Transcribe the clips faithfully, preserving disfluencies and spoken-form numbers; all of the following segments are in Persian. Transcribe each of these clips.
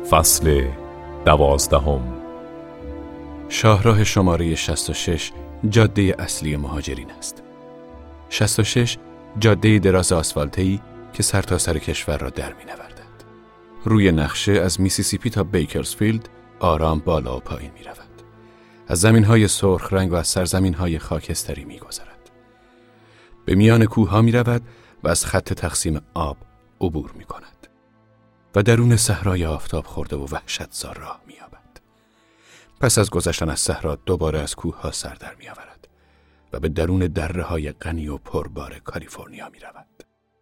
فصل دوازدهم. شاهراه شماره شصت و شش جاده اصلی مهاجرین است. شصت و شش جاده دراز آسفالته‌ای که سرتاسر کشور را در می‌نوردد. روی نقشه از میسیسیپی تا بیکرزفیلد آرام بالا و پایین می‌رود. از زمین‌های سرخ رنگ و از سرزمین‌های خاکستری می‌گذرد. به میان کوه‌ها می‌رود و از خط تقسیم آب عبور می‌کند. و درون صحرای آفتاب خورده و وحشتزار راه می‌یابد. پس از گذشتن از صحرا دوباره از کوه‌ها سر در می‌آورد و به درون دره‌های غنی و پربار کالیفرنیا می‌رود.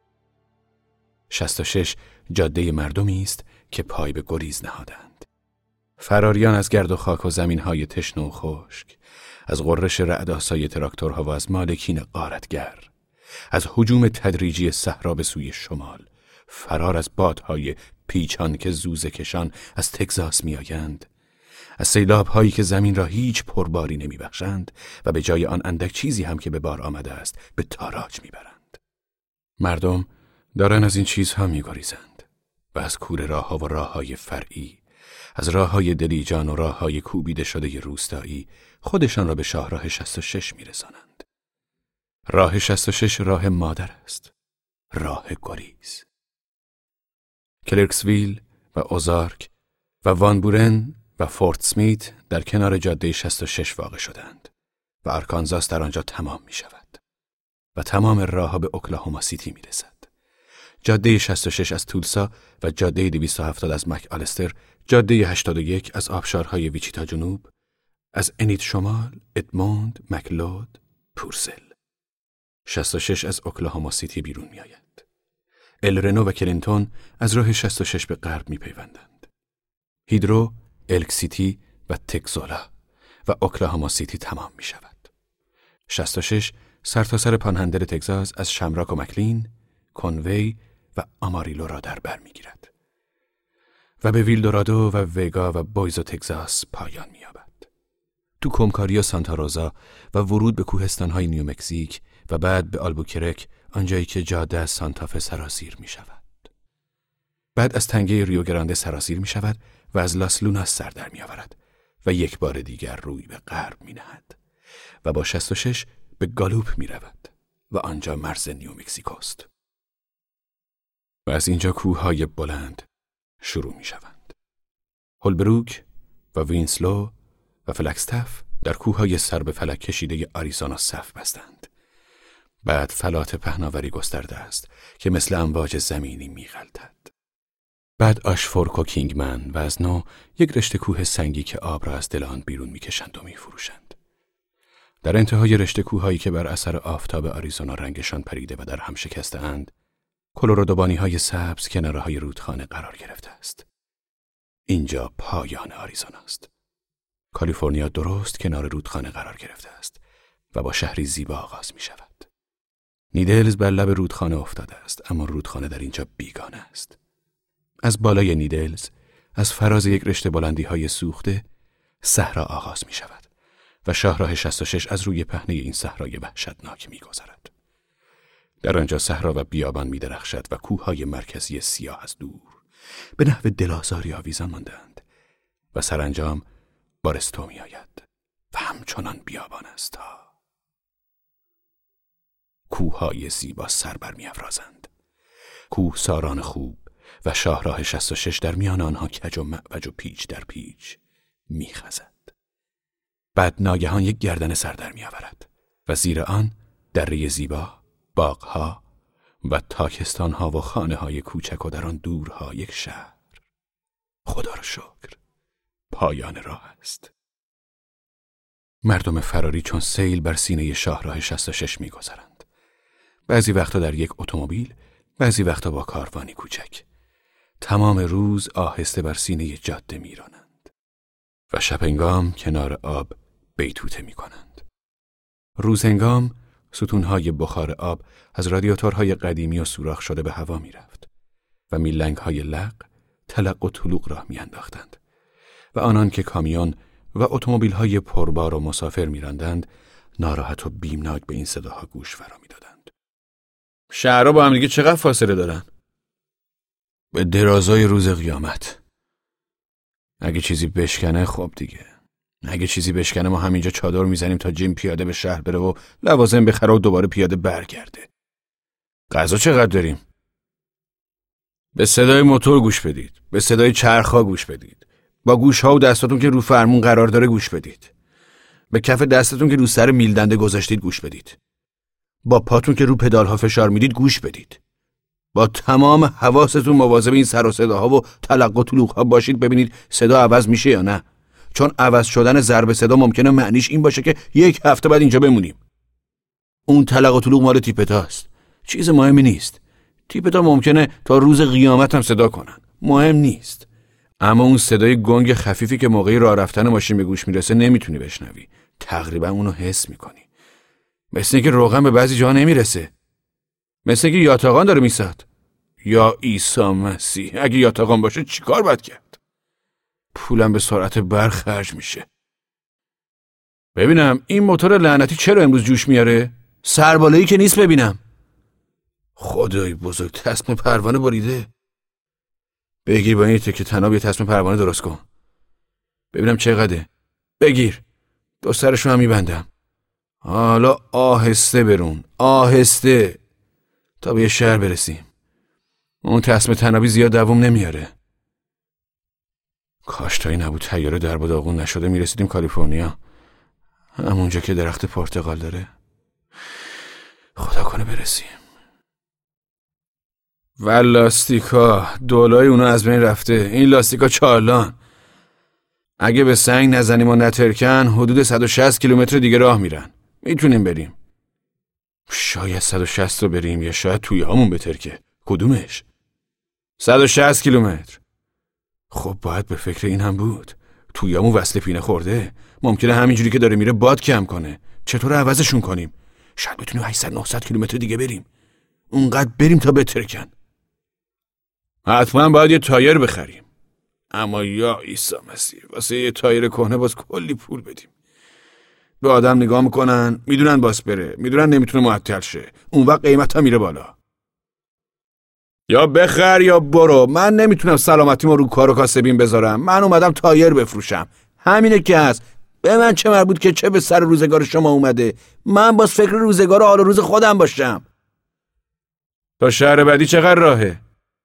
شصت و شش جاده مردمی است که پای به گریز نهادند. فراریان از گرد و خاک و زمین‌های تشنه و خشک، از غرش رعدآسای تراکتورها و از مالکین غارتگر، از هجوم تدریجی صحرا به سوی شمال، فرار از بادهای پیچان که زوزه کشان از تگزاس میآیند، از سیلاب‌هایی که زمین را هیچ پرباری نمیبخشند و به جای آن اندک چیزی هم که به بار آمده است به تاراج میبرند. مردم دارن از این چیزها میگریزند و از کوره راه‌ها و راه‌های فرعی، از راه‌های دلیجان و راه‌های کوبیده شده روستایی خودشان را به شاهراه شصت و شش میرسانند. راه شصت و شش راه مادر است، راه گریز. کلرکسویل و اوزارک و وان بورن و فورت سمیت در کنار جاده شصت و شش واقع شدند و آرکانزاس در آنجا تمام می شود و تمام راه‌ها به اوکلاهوما سیتی می رسد. جاده شصت و شش از تولسا و جاده دویست و هفتاد از مک آلستر، جاده هشتاد و یک از آبشارهای ویچیتا جنوب، از انیت شمال، ادموند، مکلود، پورسل. شصت و شش از اوکلاهوما سیتی بیرون می آید. الرنو و کلینتون از راه شصت و شش به غرب می پیوندند. هیدرو، الک سیتی و تکزولا و اوکلاهوما سیتی تمام می شود. شصت و شش سرتاسر پانهندل تگزاس از شمراک و مکلین، کنوی و آماریلو را در بر می گیرد و به ویلدورادو و وگا و بویزو تگزاس پایان می یابد. تو کومکاری و سانتا روزا و ورود به کوهستان‌های نیومکزیک و بعد به آلبوکرک، آنجایی که جاده از سانتافه سراسیر می شود. بعد از تنگه ریو گرانده سراسیر می شود و از لاس لوناس سر در می آورد و یک بار دیگر روی به غرب می نهد و با شصت و شش به گالوپ می رود و آنجا مرز نیومکزیکوست. و از اینجا کوههای بلند شروع می شوند. هولبروک و وینسلو و فلکستف در کوههای سر به فلک کشیده آریزونا صف بستند. بعد فلات پهناوری گسترده است که مثل امواج زمینی می‌غلطد. بعد آشفورک و کینگمن و از نو یک رشته کوه سنگی که آب را از دل آن بیرون می‌کشند و می‌فروشند. در انتهای رشته کوه‌هایی که بر اثر آفتاب آریزونا رنگشان پریده و در هم شکسته‌اند، کلرادوبانی‌های سبز کناره‌های رودخانه قرار گرفته است. اینجا پایان آریزونا است. کالیفرنیا درست کنار رودخانه قرار گرفته است و با شهری زیبا آغاز می‌شود. نیدلز بر لب رودخانه افتاده است، اما رودخانه در اینجا بیگانه است. از بالای نیدلز، از فراز یک رشته بلندی‌های سوخته، صحرا آغاز می شود و شاهراه شصت و شش از روی پهنه این صحرای وحشتناک می گذرد. در آنجا صحرا و بیابان می درخشد و کوههای مرکزی سیاه از دور به نحو دل‌آزاری آویزان مانده‌اند و سرانجام بارستو می آید و همچنان بیابان است تا کوههای زیبا سر بر می افرازند. کوه ساران خوب و شاهراه شصت و شش در میان آنها کج و معوج و پیچ در پیچ می خزد. بعد ناگهان یک گردن سر در می آورد و زیر آن دره زیبا، باغها و تاکستانها و خانه های کوچک و در آن دورها یک شهر. خدا را شکر، پایان راه است. مردم فراری چون سیل بر سینه شاهراه شصت و شش می گذرند. بعضی وقتا در یک اتومبیل، بعضی وقتا با کاروانی کوچک. تمام روز آهسته بر سینه جاده می رانند و شب‌هنگام کنار آب بیتوته می کنند. روزهنگام ستونهای بخار آب از رادیاتورهای قدیمی و سوراخ شده به هوا می رفت و میلنگ‌های لق تلق و طلوق راه می انداختند و آنان که کامیون و اتومبیل‌های پربار و مسافر می راندند ناراحت و بیمناک به این صداها گوش فرا می دادند. شهرها با هم دیگه چقدر فاصله دارن؟ به درازای روز قیامت. اگه چیزی بشکنه خب دیگه. اگه چیزی بشکنه ما همینجا چادر میزنیم تا جیم پیاده به شهر بره و لوازم بخره و دوباره پیاده برگرده. غذا چقدر داریم؟ به صدای موتور گوش بدید. به صدای چرخ‌ها گوش بدید. با گوش‌ها و دستاتون که رو فرمون قرار داره گوش بدید. به کف دستتون که رو سر میلدنده گذاشتید گوش بدید. با پاتون که رو پدال‌ها فشار میدید گوش بدید. با تمام حواستون مواظب این سر و صداها و تلق و طلوق‌ها باشید ببینید صدا عوض میشه یا نه. چون عوض شدن ضرب صدا ممکنه معنیش این باشه که یک هفته بعد اینجا بمونیم. اون تلق و طلوق مال تیپتاست. چیز مهمی نیست. تیپتا ممکنه تا روز قیامت هم صدا کنن. مهم نیست. اما اون صدای گنگ خفیفی که موقعی راه رفتن ماشین به گوش میرسه نمیتونی بشنوی. تقریبا اونو حس میکنی. مثل اینکه روغن به بعضی جاها نمیرسه. مثل اینکه یاتاقان داره میساد. یا عیسی مسیح. اگه یاتاقان باشه چیکار باید کرد؟ پولم به سرعت برق خرج میشه. ببینم این موتور لعنتی چرا امروز جوش میاره؟ سربالایی که نیست ببینم. خدای بزرگ، تسمه پروانه بریده. بگیر با این تکه طناب یه تسمه پروانه درست کن. ببینم چقدره. بگیر. دو سرشو هم میبندم. حالا آهسته برون. آهسته. تا به یه شهر برسیم. اون تسمه طنابی زیاد دوام نمیاره. کاش تایی نبود طیاره درب و داغون نشده میرسیدیم کالیفرنیا. همونجا که درخت پرتقال داره. خدا کنه برسیم. و لاستیکا دولای اونا از بین رفته. این لاستیکا چالان. اگه به سنگ نزنیم و نترکن حدود صد و شصت کیلومتر دیگه راه میرن. میتونیم بریم. شاید صد و شصت رو بریم یا شاید توی همون بترکه. کدومش؟ صد و شصت کیلومتر. خب باید به فکر این هم بود. توی همون وصل پینه خورده. ممکنه همینجوری که داره میره باد کم کنه. چطور عوضشون کنیم؟ شاید بتونیم هشتصد نهصد کیلومتر دیگه بریم. اونقدر بریم تا بترکن. حتما باید یه تایر بخریم. اما یا عیسی مسیح واسه یه تایر کهنه باز کلی پول بدیم. به آدم نگاه میکنن میدونن باس بره، میدونن نمیتونه معطل شه. اون وقت قیمت ها میره بالا. یا بخر یا برو. من نمیتونم سلامتیمو رو کار و کاسبین بذارم. من اومدم تایر بفروشم. همینه که هست. به من چه مربوط که چه به سر روزگار شما اومده. من باز فکر روزگار و حال روز خودم باشم. تا شهر بعدی چقدر راهه؟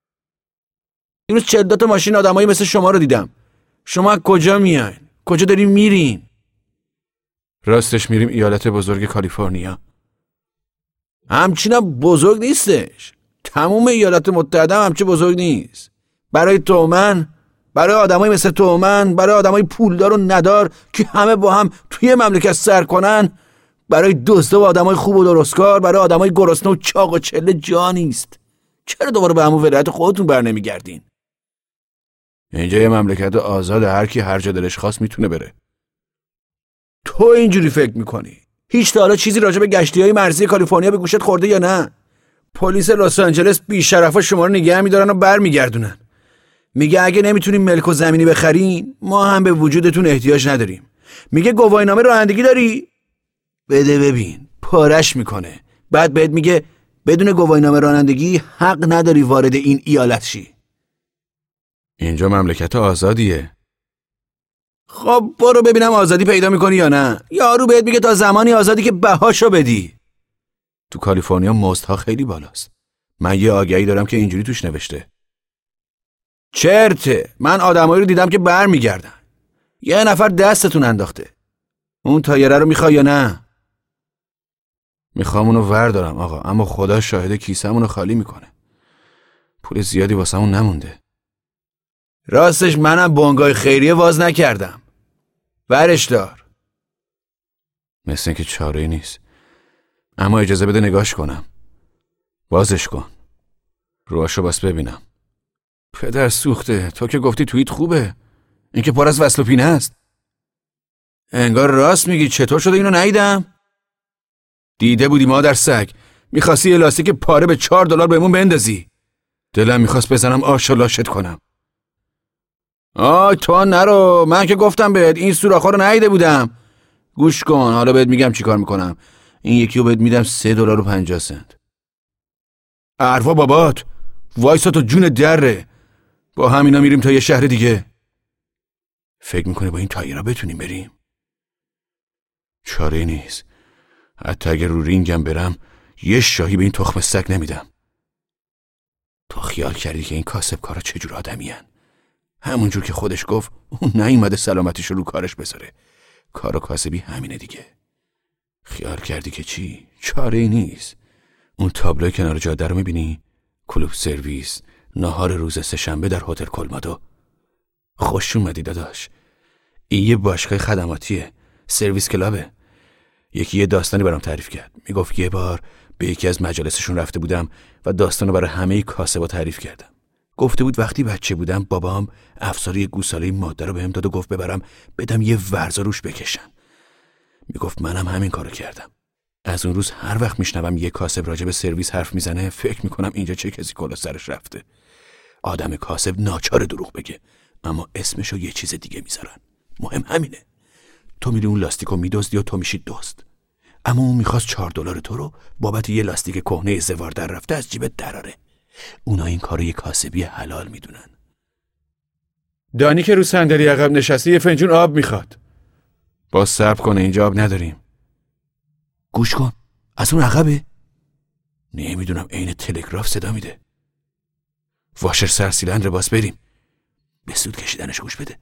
این روز چهل تا ماشین آدمایی مثل شما رو دیدم. شما از کجا میاین؟ کجا دارین میرین؟ راستش میریم ایالت بزرگ کالیفرنیا. همچینم بزرگ نیستش. تموم ایالات متحده هم همچین بزرگ نیست. برای تو من، برای آدمایی مثل تو من، برای آدمای پولدار و ندار که همه با هم توی مملکت سر کنن، برای دزده و آدمای خوب و درستکار، برای آدمای گرسنه و چاق و چله جا نیست. چرا دوباره به همون ولایت خودتون بر نمیگردین؟ اینجا یه مملکت آزاد، هر کی هر جا دلش خواست میتونه بره. تو اینجوری فکر میکنی؟ هیچ تا حالا چیزی راجع به گشتی‌های مرزی کالیفرنیا به گوشت خورده یا نه؟ پلیس لس آنجلس بی‌شرفا شما رو نگه می‌دارن و برمیگردونن. میگه اگه نمیتونیم ملک و زمینی بخرین، ما هم به وجودتون احتیاج نداریم. میگه گواهینامه رانندگی داری؟ بده ببین، پارش میکنه. بعد بهت میگه بدون گواهینامه رانندگی حق نداری وارد این ایالت شی. اینجا مملکت آزادیه. خب برو ببینم آزادی پیدا میکنی یا نه. یارو بهت میگه تا زمانی آزادی که بهاشو بدی. تو کالیفرنیا مزدها خیلی بالاست. من یه آگهی دارم که اینجوری توش نوشته. چرته. من آدمایی رو دیدم که بر میگردن. یه نفر دستتون انداخته. اون تایره رو میخوای یا نه؟ میخوام اونو وردارم آقا، اما خدا شاهد کیسمونو خالی میکنه. پول زیادی واسمون نمونده. راستش منم بانگای خیریه واز نکردم. ورش دار. مثل اینکه چاره نیست. اما اجازه بده نگاش کنم. بازش کن. روحاشو بس ببینم. پدر سوخته. تو که گفتی توییت خوبه. این که پر از وصل و پینه است. انگار راست میگی. چطور شده اینو ندیدم؟ دیده بودی مادر سگ. میخواستی یه لاستیک پاره به چهار دلار بهمون بندازی. دلم میخواست بزنم آش و لاشت کنم. آی تو نرو. من که گفتم بهت این سوراخ‌ها رو ندیده بودم. گوش کن حالا بهت میگم چی کار میکنم. این یکی رو بهت میدم سه دلار و پنجاه سنت. عرفا بابات وایسا تو جون دره. با همینا میریم تا یه شهر دیگه. فکر میکنی با این تایرها بتونیم بریم؟ چاره نیست. حتی اگر رو رینگم برم یه شاهی به این تخم سگ نمیدم. تو خیال کردی که این کاسبکارا چجور آدمی هن؟ همونجور که خودش گفت اون نیومده سلامتیشو رو کارش بذاره. کار و کاسبی همینه دیگه. خیال کردی که چی؟ چاره نیست. اون تابلوی کنار جاده رو میبینی؟ کلوب سرویس، ناهار روز سه‌شنبه در هتل کلمادو. خوش اومدی داداش. این یه باشگاه خدماتیه، سرویس کلابه. یکی یه داستانی برام تعریف کرد. میگفت یه بار به یکی از مجالسشون رفته بودم و داستانو برای همه کاسبا تعریف کردم. گفته بود وقتی بچه بودم بابام افساری گوساله ماده رو بهم داد و گفت ببرم بدم یه ورزا روش بکشن. میگفت منم همین کارو کردم. از اون روز هر وقت میشنوم یه کاسب راجع به سرویس حرف میزنه فکر میکنم اینجا چه کسی کلا سرش رفته. آدم کاسب ناچار دروغ بگه، اما اسمشو یه چیز دیگه میذارن. مهم همینه. تو میری اون لاستیکو میدزدی و تو میشی دزد. اما اون میخواست چهار دلار تو رو بابت یه لاستیک کهنه زوار در رفته از جیبت دراره. اونا این کارو یه کاسبی حلال میدونن. دانی که رو صندلی عقب نشسته یه فنجون آب میخواد. باز صبر کنه، اینجا آب نداریم. گوش کن، از اون عقبه. نمیدونم عین تلگراف صدا میده. واشر سرسیلندر، باز بریم. به سود کشیدنش گوش بده.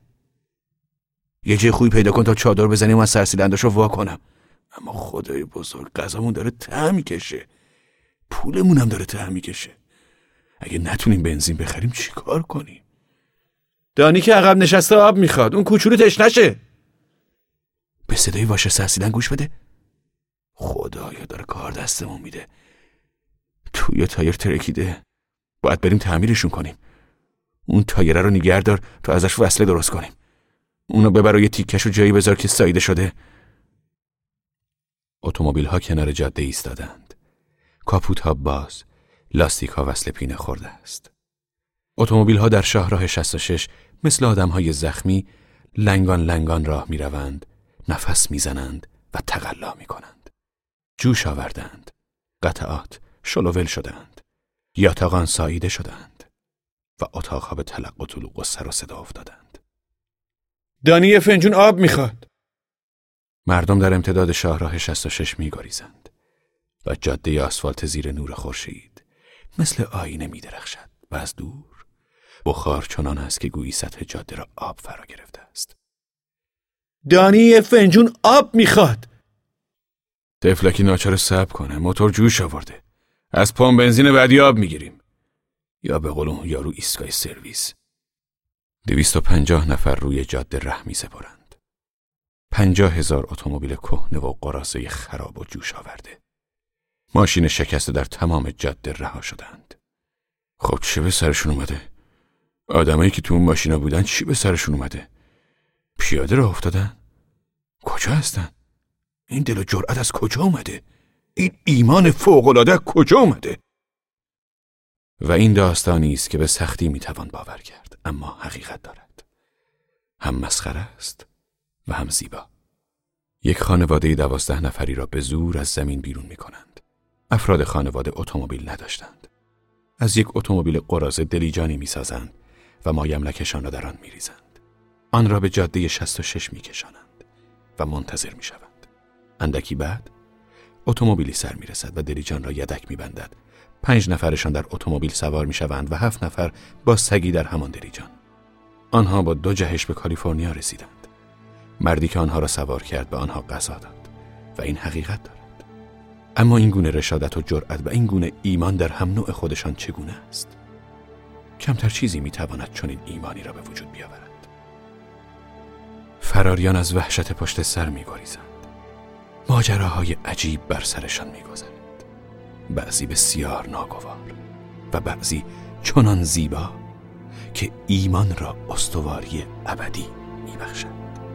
یه جای خوبی پیدا کن تا چادر بزنیم و از سرسیلنداشو وا کنم. اما خدای بزرگ غذامون داره ته میکشه. پولمون هم داره ته میکشه. اگه نتونیم بنزین بخریم چی کار کنیم؟ دانی که عقب نشسته آب میخواد. اون کوچولو تشنشه. به صدای واشر سرسیلندر گوش بده. خدایا داره کار دستمون میده. توی تایر ترکیده. باید بریم تعمیرشون کنیم. اون تایره رو نگه دار تا ازش وصله درست کنیم. اونو ببر و یه تیکشو جایی بذار که ساییده شده. اتومبیل ها کنار جاده ایستادند. کاپوت ها باز، لاستیک ها وصله پینه خورده است. اتومبیل ها در شاهراه شصت و شش مثل آدم های زخمی لنگان لنگان راه می روند، نفس می زنند و تقلا می کنند. جوش آوردند. قطعات شلوول شدند. یاتاقان ساییده شدند و اتاقها به تلق و طلوق و سر و صدا افتادند. دانی یه فنجون آب میخواد. مردم در امتداد شاهراه شصت و شش می گریزند و جاده آسفالت زیر نور خورشید مثل آینه می درخشد و از دور بخار چنان است که گویی سطح جاده را آب فرا گرفته است. دانی یه فنجون آب میخواد. تفلکی ناچار صبر کنه، موتور جوش آورده. از پمپ بنزین بعدی آب میگیریم. یا به قول اون یارو ایستگاه سرویس. دویست و پنجاه نفر روی جاده ره می سپرند. پنجاه هزار اتومبیل کهنه و قراضه خراب و جوش آورده. ماشین شکسته در تمام جاده رها شدند. خب چه به سرشون اومده؟ آدمایی که تو اون ماشینا بودن چی به سرشون اومده؟ پیاده راه افتادن؟ کجا هستن؟ این دل و جرأت از کجا اومده؟ این ایمان فوق‌العاده کجا اومده؟ و این داستانی است که به سختی میتوان باور کرد، اما حقیقت دارد. هم مسخره است و هم زیبا. یک خانواده دوازده نفری را به زور از زمین بیرون میکنند. افراد خانواده اتومبیل نداشتند. از یک اتومبیل قراضه دلیجانی میسازند و مایملکشان را در آن میریزند. آن را به جاده شصت و شش میکشانند و منتظر میشوند. اندکی بعد اتومبیلی سر میرسد و دلیجان را یدک میبندد. پنج نفرشان در اتومبیل سوار میشوند و هفت نفر با سگی در همان دلیجان. آنها با دو جهش به کالیفرنیا رسیدند. مردی که آنها را سوار کرد به آنها غذا داد و این حقیقت دارد. اما این گونه رشادت و جرأت و این گونه ایمان در هم نوع خودشان چگونه است؟ کمتر چیزی میتواند چنین ایمانی را به وجود بیاورد. فراریان از وحشت پشت سر میگریزند. ماجراهای عجیب بر سرشان میگذرد. بعضی بسیار ناگوار و بعضی چنان زیبا که ایمان را استواری ابدی میبخشد.